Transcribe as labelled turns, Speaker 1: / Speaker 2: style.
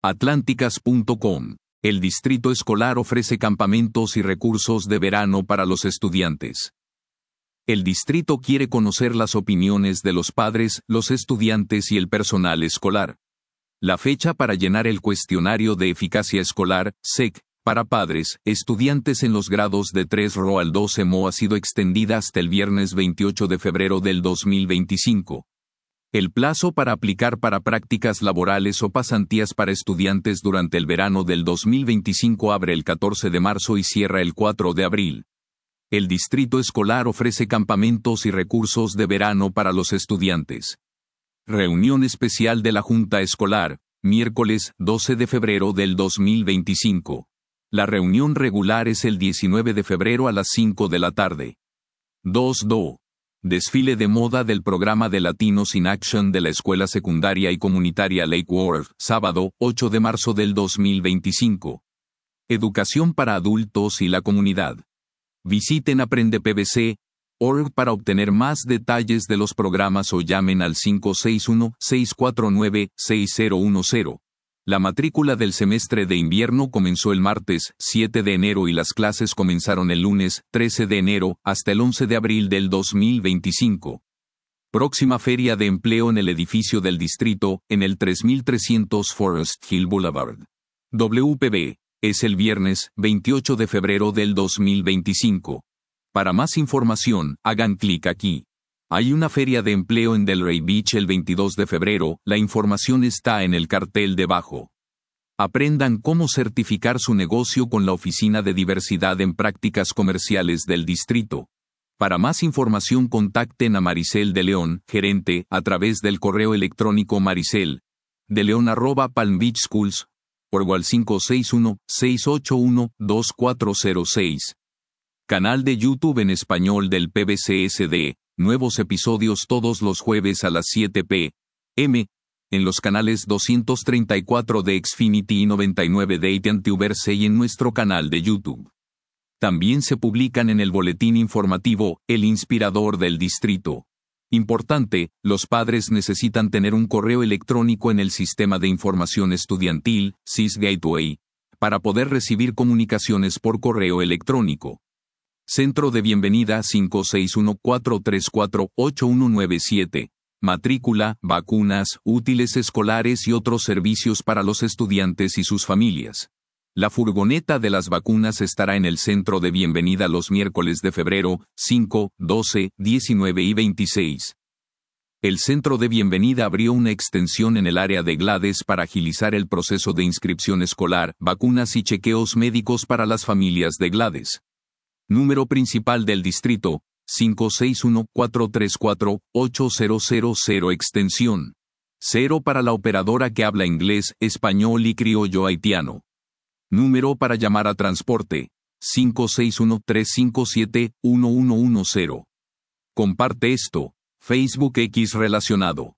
Speaker 1: Atlánticas.com. El distrito escolar ofrece campamentos y recursos de verano para los estudiantes. El distrito quiere conocer las opiniones de los padres, los estudiantes y el personal escolar. La fecha para llenar el cuestionario de eficacia escolar, SEC, para padres, estudiantes en los grados de 3 RO al 12 MO ha sido extendida hasta el viernes 28 de febrero del 2025. El plazo para aplicar para prácticas laborales o pasantías para estudiantes durante el verano del 2025 abre el 14 de marzo y cierra el 4 de abril. El distrito escolar ofrece campamentos y recursos de verano para los estudiantes. Reunión especial de la Junta Escolar, miércoles 12 de febrero del 2025. La reunión regular es el 19 de febrero a las 5 de la tarde. 2. Desfile de moda del programa de Latinos in Action de la Escuela Secundaria y Comunitaria Lake Worth, sábado, 8 de marzo del 2025. Educación para adultos y la comunidad. Visiten aprendepbc.org para obtener más detalles de los programas o llamen al 561-649-6010. La matrícula del semestre de invierno comenzó el martes 7 de enero y las clases comenzaron el lunes 13 de enero hasta el 11 de abril del 2025. Próxima feria de empleo en el edificio del distrito, en el 3300 Forest Hill Boulevard. WPB. Es el viernes 28 de febrero del 2025. Para más información, hagan clic aquí. Hay una feria de empleo en Delray Beach el 22 de febrero, la información está en el cartel debajo. Aprendan cómo certificar su negocio con la Oficina de Diversidad en Prácticas Comerciales del distrito. Para más información contacten a Maricel de León, gerente, a través del correo electrónico maricel.deleon@palmbeachschools.org o al 561-681-2406. Canal de YouTube en español del PBCSD. Nuevos episodios todos los jueves a las 7 p.m. en los canales 234 de Xfinity y 99 de AT&T Uverse y en nuestro canal de YouTube. También se publican en el boletín informativo, El Inspirador del Distrito. Importante, los padres necesitan tener un correo electrónico en el Sistema de Información Estudiantil, SIS Gateway, para poder recibir comunicaciones por correo electrónico. Centro de Bienvenida 561-434-8197. Matrícula, vacunas, útiles escolares y otros servicios para los estudiantes y sus familias. La furgoneta de las vacunas estará en el Centro de Bienvenida los miércoles de febrero 5, 12, 19 y 26. El Centro de Bienvenida abrió una extensión en el área de Glades para agilizar el proceso de inscripción escolar, vacunas y chequeos médicos para las familias de Glades. Número principal del distrito, 561-434-8000 extensión 0 para la operadora que habla inglés, español y criollo haitiano. Número para llamar a transporte, 561-357-1110. Comparte esto, Facebook X relacionado.